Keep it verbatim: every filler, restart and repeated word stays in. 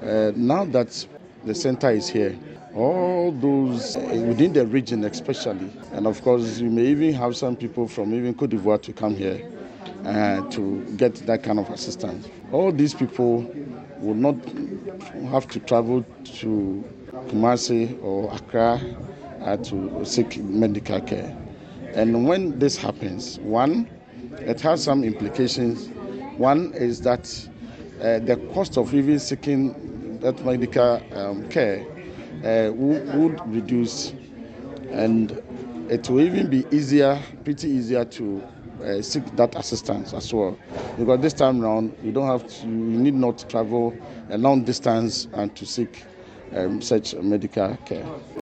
Uh, now that the center is here, all those uh, within the region especially, and of course you may even have some people from even Cote d'Ivoire to come here uh, to get that kind of assistance. All these people will not have to travel to Kumasi or Accra uh, to seek medical care. And when this happens, one, it has some implications. One is that uh, the cost of even seeking that medical um, care uh, would, would reduce, and it will even be easier, pretty easier to uh, seek that assistance as well. Because this time around, you don't have to, you need not travel a long distance and to seek um, such medical care.